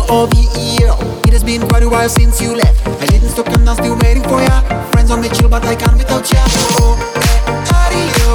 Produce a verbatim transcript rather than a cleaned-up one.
of the year. It has been quite a while since you left. I didn't stop and I'm still waiting for ya. Friends on me chill but I can't without ya. Oh, eh, adios.